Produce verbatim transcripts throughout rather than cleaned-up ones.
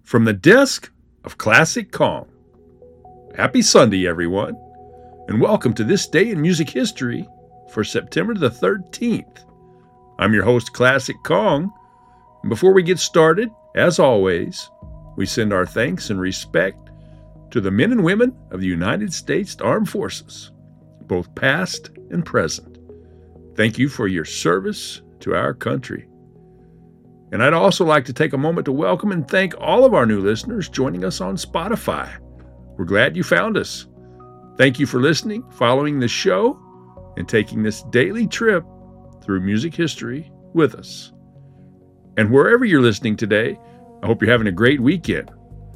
from the desk of Classic Kong. Happy Sunday, everyone, and welcome to this day in music history for September the thirteenth. I'm your host, Classic Kong, and before we get started, as always, we send our thanks and respect to the men and women of the United States Armed Forces, both past and present. Thank you for your service to our country. And I'd also like to take a moment to welcome and thank all of our new listeners joining us on Spotify. We're glad you found us. Thank you for listening, following the show, and taking this daily trip through music history with us. And wherever you're listening today, I hope you're having a great weekend.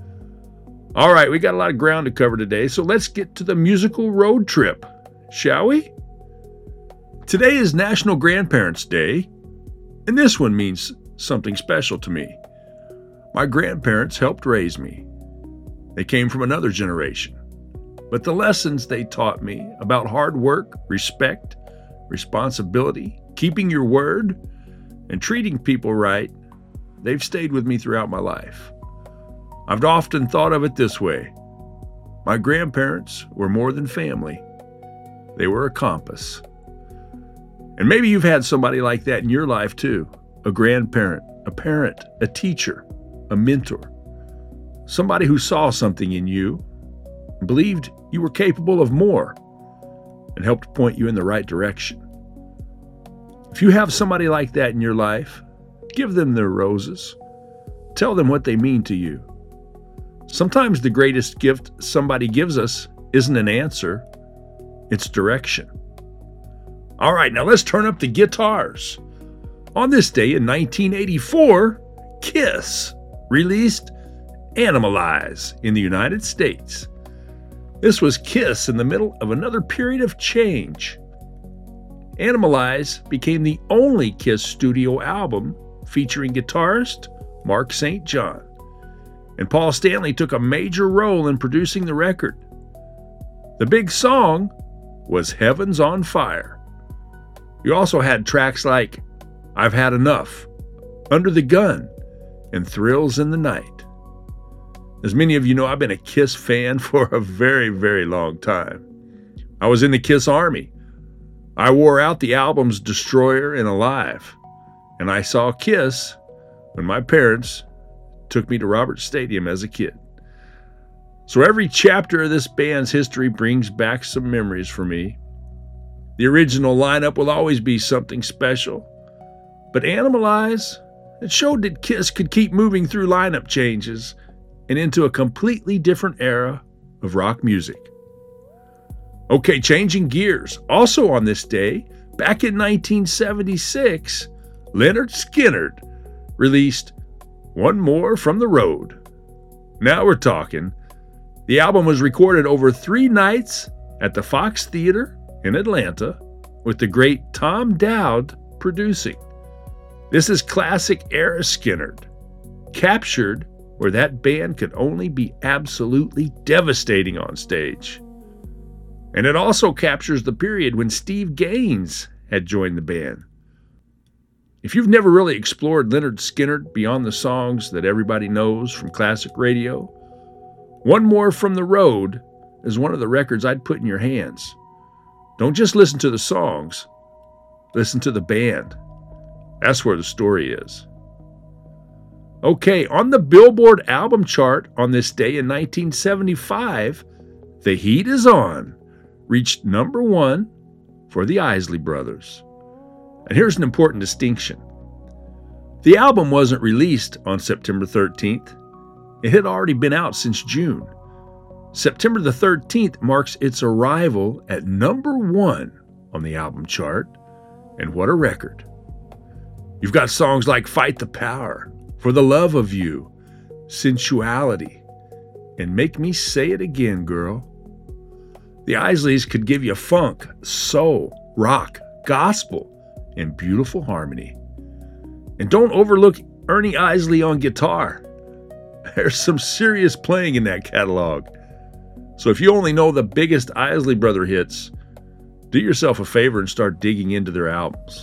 All right, we got a lot of ground to cover today, so let's get to the musical road trip, shall we? Today is National Grandparents' Day, and this one means something special to me. My grandparents helped raise me. They came from another generation, but the lessons they taught me about hard work, respect, responsibility, keeping your word, and treating people right, they've stayed with me throughout my life. I've often thought of it this way. My grandparents were more than family. They were a compass. And maybe you've had somebody like that in your life too. A grandparent, a parent, a teacher, a mentor. Somebody who saw something in you, believed you were capable of more, and helped point you in the right direction. If you have somebody like that in your life, give them their roses. Tell them what they mean to you. Sometimes the greatest gift somebody gives us isn't an answer, it's direction. All right, now let's turn up the guitars. On this day in nineteen eighty-four, Kiss released Animalize in the United States. This was Kiss in the middle of another period of change. Animalize became the only Kiss studio album featuring guitarist Mark Saint John, and Paul Stanley took a major role in producing the record. The big song was Heaven's on Fire. You also had tracks like I've Had Enough, Under the Gun, and Thrills in the Night. As many of you know, I've been a Kiss fan for a very, very long time. I was in the Kiss Army. I wore out the albums Destroyer and Alive, and I saw Kiss when my parents took me to Roberts Stadium as a kid. So every chapter of this band's history brings back some memories for me. The original lineup will always be something special. But Animalize, it showed that Kiss could keep moving through lineup changes and into a completely different era of rock music. Okay, changing gears. Also on this day, back in nineteen seventy-six, Lynyrd Skynyrd released One More from the Road. Now we're talking. The album was recorded over three nights at the Fox Theater in Atlanta, with the great Tom Dowd producing. This is classic era Skynyrd, captured where that band could only be absolutely devastating on stage. And it also captures the period when Steve Gaines had joined the band. If you've never really explored Lynyrd Skynyrd beyond the songs that everybody knows from classic radio, One More from the Road is one of the records I'd put in your hands. Don't just listen to the songs, listen to the band. That's where the story is. Okay, on the Billboard album chart on this day in nineteen seventy-five, The Heat Is On reached number one for the Isley Brothers. And here's an important distinction. The album wasn't released on September thirteenth. It had already been out since June. September the thirteenth marks its arrival at number one on the album chart. And what a record. You've got songs like Fight the Power, For the Love of You, Sensuality, and Make Me Say It Again, Girl. The Isleys could give you funk, soul, rock, gospel, and beautiful harmony. And don't overlook Ernie Isley on guitar. There's some serious playing in that catalog. So if you only know the biggest Isley Brother hits, do yourself a favor and start digging into their albums.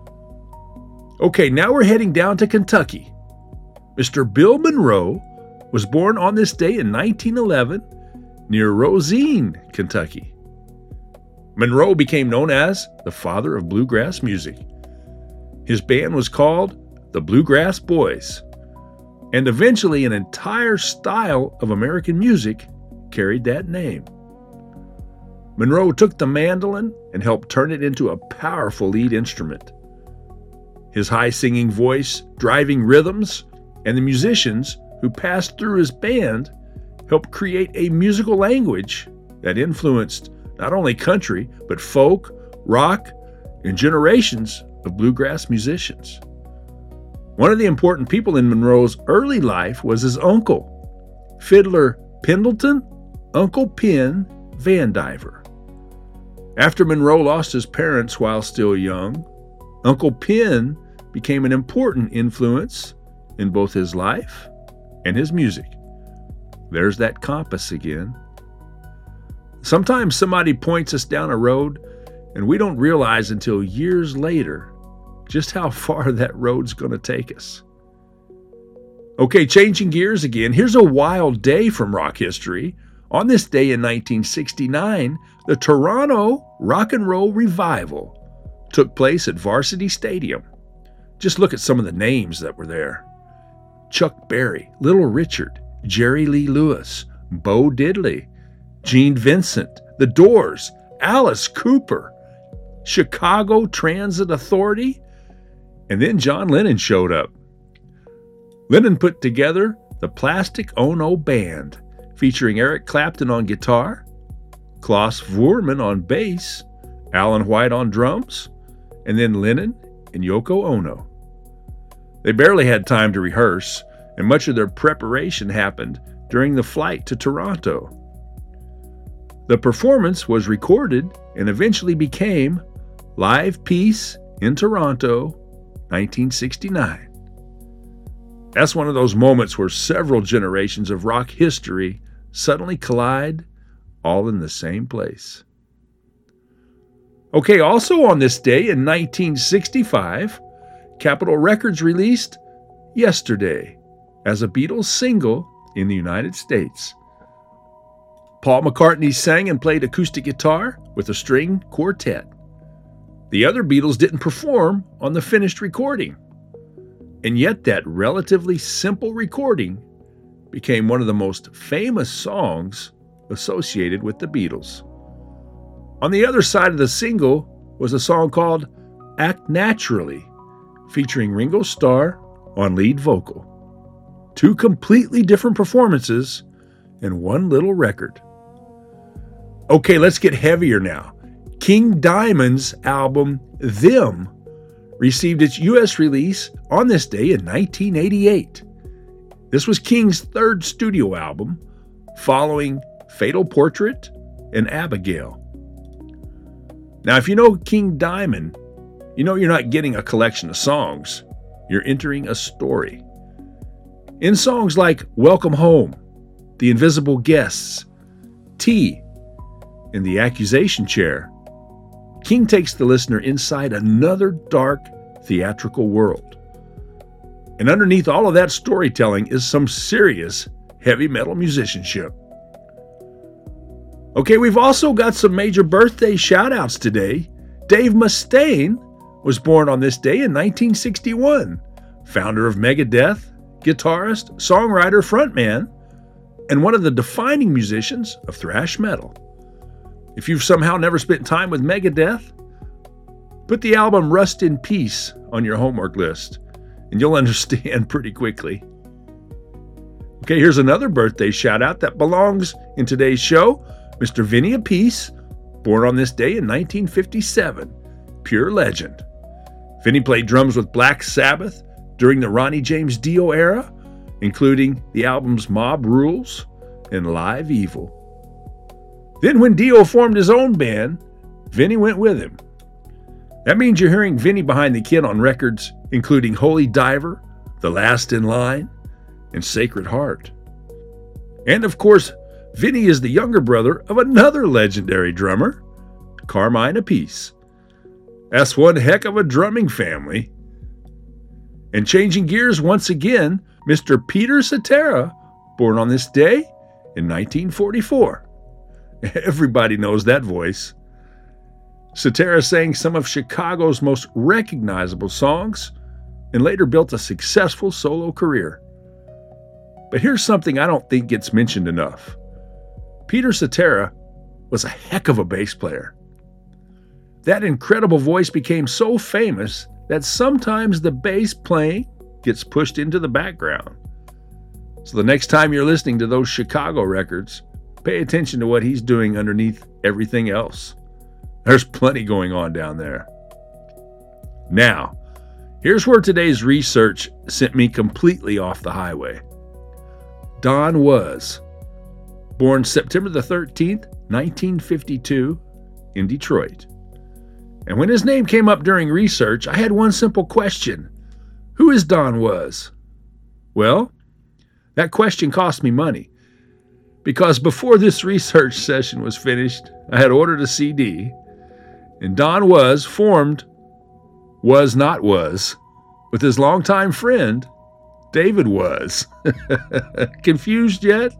Okay, now we're heading down to Kentucky. Mister Bill Monroe was born on this day in nineteen eleven near Rosine, Kentucky. Monroe became known as the father of bluegrass music. His band was called the Bluegrass Boys, and eventually an entire style of American music carried that name. Monroe took the mandolin and helped turn it into a powerful lead instrument. His high-singing voice, driving rhythms, and the musicians who passed through his band helped create a musical language that influenced not only country, but folk, rock, and generations of bluegrass musicians. One of the important people in Monroe's early life was his uncle, fiddler Pendleton Uncle Pen Vandiver. After Monroe lost his parents while still young, Uncle Pen became an important influence in both his life and his music. There's that compass again. Sometimes somebody points us down a road and we don't realize until years later just how far that road's going to take us. Okay, changing gears again, here's a wild day from rock history. On this day in nineteen sixty-nine, the Toronto Rock and Roll Revival took place at Varsity Stadium. Just look at some of the names that were there. Chuck Berry, Little Richard, Jerry Lee Lewis, Bo Diddley, Gene Vincent, The Doors, Alice Cooper, Chicago Transit Authority, and then John Lennon showed up. Lennon put together the Plastic Ono Band, featuring Eric Clapton on guitar, Klaus Voormann on bass, Alan White on drums, and then Lennon and Yoko Ono. They barely had time to rehearse, and much of their preparation happened during the flight to Toronto. The performance was recorded and eventually became Live Peace in Toronto, nineteen sixty-nine. That's one of those moments where several generations of rock history suddenly collide, all in the same place. Okay, also on this day in nineteen sixty-five, Capitol Records released Yesterday as a Beatles single in the United States. Paul McCartney sang and played acoustic guitar with a string quartet. The other Beatles didn't perform on the finished recording, and yet that relatively simple recording became one of the most famous songs associated with the Beatles. On the other side of the single was a song called Act Naturally, featuring Ringo Starr on lead vocal. Two completely different performances in one little record. Okay, let's get heavier now. King Diamond's album, Them, received its U S release on this day in nineteen eighty-eight. This was King's third studio album, following Fatal Portrait and Abigail. Now, if you know King Diamond, you know you're not getting a collection of songs. You're entering a story. In songs like Welcome Home, The Invisible Guests, Tea, and The Accusation Chair, King takes the listener inside another dark theatrical world. And underneath all of that storytelling is some serious heavy metal musicianship. Okay, we've also got some major birthday shout-outs today. Dave Mustaine was born on this day in nineteen sixty-one, founder of Megadeth, guitarist, songwriter, frontman, and one of the defining musicians of thrash metal. If you've somehow never spent time with Megadeth, put the album Rust in Peace on your homework list, and you'll understand pretty quickly. Okay, here's another birthday shout-out that belongs in today's show. Mister Vinny Appice, born on this day in nineteen fifty-seven, pure legend. Vinny played drums with Black Sabbath during the Ronnie James Dio era, including the albums Mob Rules and Live Evil. Then when Dio formed his own band, Vinny went with him. That means you're hearing Vinny behind the kid on records including Holy Diver, The Last in Line, and Sacred Heart. And of course, Vinny is the younger brother of another legendary drummer, Carmine Appice. That's one heck of a drumming family. And changing gears once again, Mister Peter Cetera, born on this day in nineteen forty-four. Everybody knows that voice. Cetera sang some of Chicago's most recognizable songs and later built a successful solo career. But here's something I don't think gets mentioned enough. Peter Cetera was a heck of a bass player. That incredible voice became so famous that sometimes the bass playing gets pushed into the background. So the next time you're listening to those Chicago records, pay attention to what he's doing underneath everything else. There's plenty going on down there. Now, here's where today's research sent me completely off the highway. Don Was, born September the thirteenth, nineteen fifty-two, in Detroit. And when his name came up during research, I had one simple question. Who is Don Was? Well, that question cost me money, because before this research session was finished, I had ordered a C D, and Don Was formed Was Not Was with his longtime friend, David Was. Confused yet?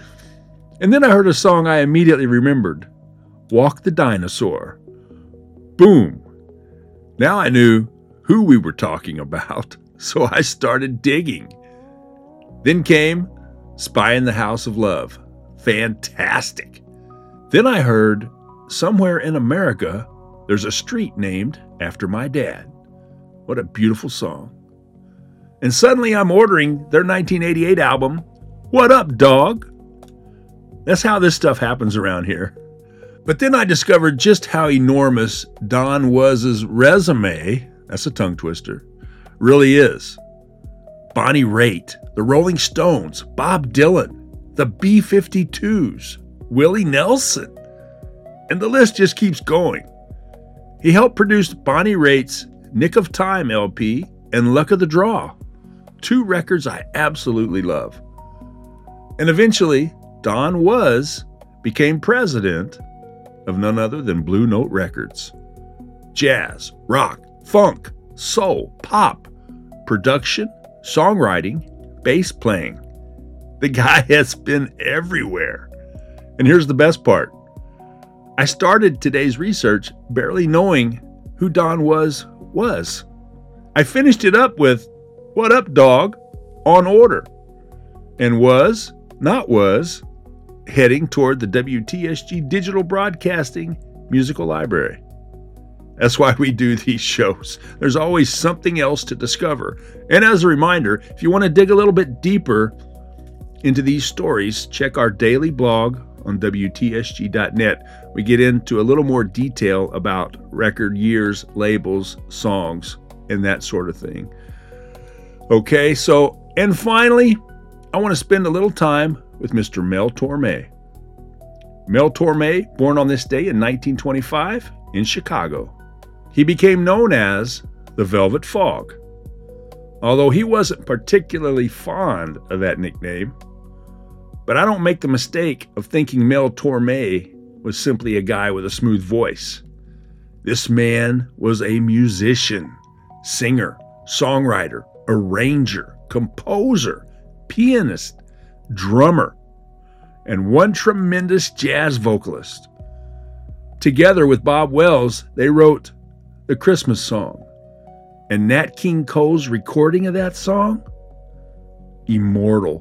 And then I heard a song I immediately remembered, Walk the Dinosaur. Boom! Now I knew who we were talking about, so I started digging. Then came Spy in the House of Love. Fantastic! Then I heard Somewhere in America, There's a Street Named After My Dad. What a beautiful song. And suddenly I'm ordering their nineteen eighty-eight album, What Up, Dog? That's how this stuff happens around here. But then I discovered just how enormous Don Was's resume, that's a tongue twister, really is. Bonnie Raitt, the Rolling Stones, Bob Dylan, the B fifty-twos, Willie Nelson, and the list just keeps going. He helped produce Bonnie Raitt's Nick of Time L P and Luck of the Draw, two records I absolutely love. And eventually, Don Was became president of none other than Blue Note Records. Jazz, rock, funk, soul, pop, production, songwriting, bass playing. The guy has been everywhere. And here's the best part. I started today's research barely knowing who Don Was was. I finished it up with, What Up, Dog? On order. And Was, Not Was, heading toward the W T S G Digital Broadcasting Musical Library. That's why we do these shows. There's always something else to discover. And as a reminder, if you want to dig a little bit deeper into these stories, check our daily blog on W T S G dot net. We get into a little more detail about record years, labels, songs, and that sort of thing. Okay, so, and finally, I want to spend a little time with Mister Mel Torme. Mel Torme, born on this day in nineteen twenty-five in Chicago. He became known as the Velvet Fog, although he wasn't particularly fond of that nickname. But I don't make the mistake of thinking Mel Torme was simply a guy with a smooth voice. This man was a musician, singer, songwriter, arranger, composer, pianist, drummer, and one tremendous jazz vocalist. Together with Bob Wells, they wrote The Christmas Song. And Nat King Cole's recording of that song? Immortal.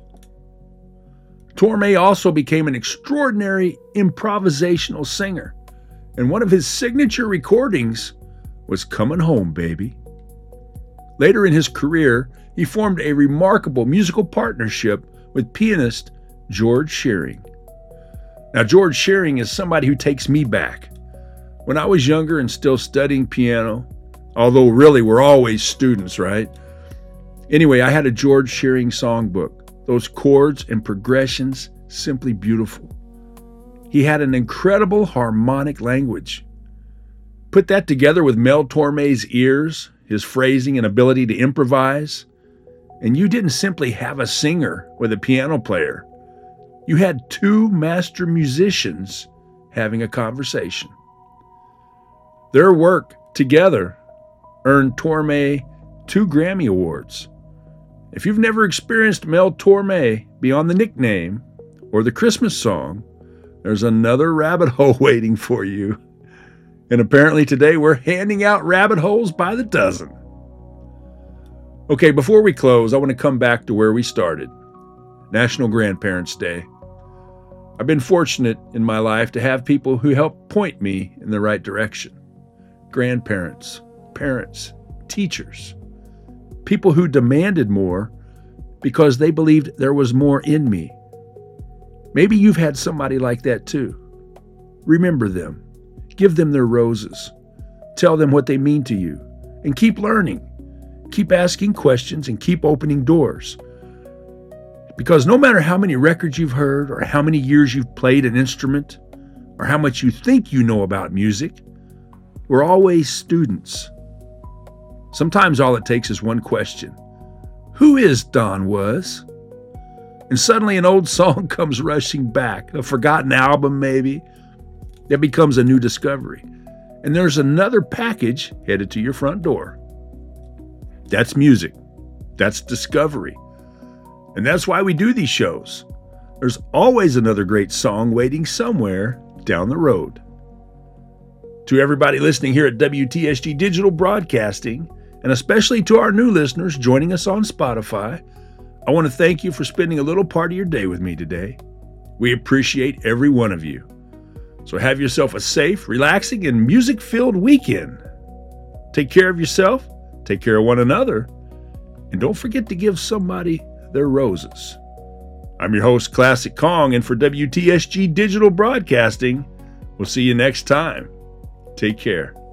Torme also became an extraordinary improvisational singer, and one of his signature recordings was Coming Home, Baby. Later in his career, he formed a remarkable musical partnership with pianist George Shearing. Now, George Shearing is somebody who takes me back. When I was younger and still studying piano, although really we're always students, right? Anyway, I had a George Shearing songbook. Those chords and progressions, simply beautiful. He had an incredible harmonic language. Put that together with Mel Torme's ears, his phrasing and ability to improvise, and you didn't simply have a singer with a piano player. You had two master musicians having a conversation. Their work together earned Torme two Grammy Awards. If you've never experienced Mel Torme beyond the nickname or the Christmas song, there's another rabbit hole waiting for you. And apparently today we're handing out rabbit holes by the dozen. Okay, before we close, I want to come back to where we started. National Grandparents' Day. I've been fortunate in my life to have people who help point me in the right direction. Grandparents, parents, teachers. People who demanded more because they believed there was more in me. Maybe you've had somebody like that too. Remember them. Give them their roses. Tell them what they mean to you. And keep learning. Keep asking questions and keep opening doors. Because no matter how many records you've heard or how many years you've played an instrument or how much you think you know about music, we're always students. Sometimes all it takes is one question. Who is Don Was? And suddenly an old song comes rushing back, a forgotten album maybe, that becomes a new discovery. And there's another package headed to your front door. That's music. That's discovery. And that's why we do these shows. There's always another great song waiting somewhere down the road. To everybody listening here at W T S G Digital Broadcasting, and especially to our new listeners joining us on Spotify, I want to thank you for spending a little part of your day with me today. We appreciate every one of you. So have yourself a safe, relaxing, and music-filled weekend. Take care of yourself, take care of one another, and don't forget to give somebody their roses. I'm your host, Classic Kong, and for W T S G Digital Broadcasting, we'll see you next time. Take care.